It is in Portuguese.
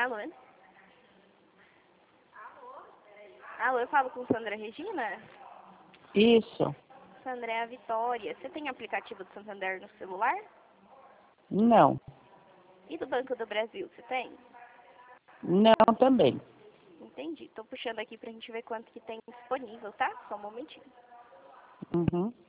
Alô? Alô, eu falo com Sandra Regina? Isso. Sandra, é a Vitória. Você tem aplicativo do Santander no celular? Não. E do Banco do Brasil, você tem? Não também. Entendi. Tô puxando aqui pra gente ver quanto que tem disponível, tá? Só um momentinho. Uhum.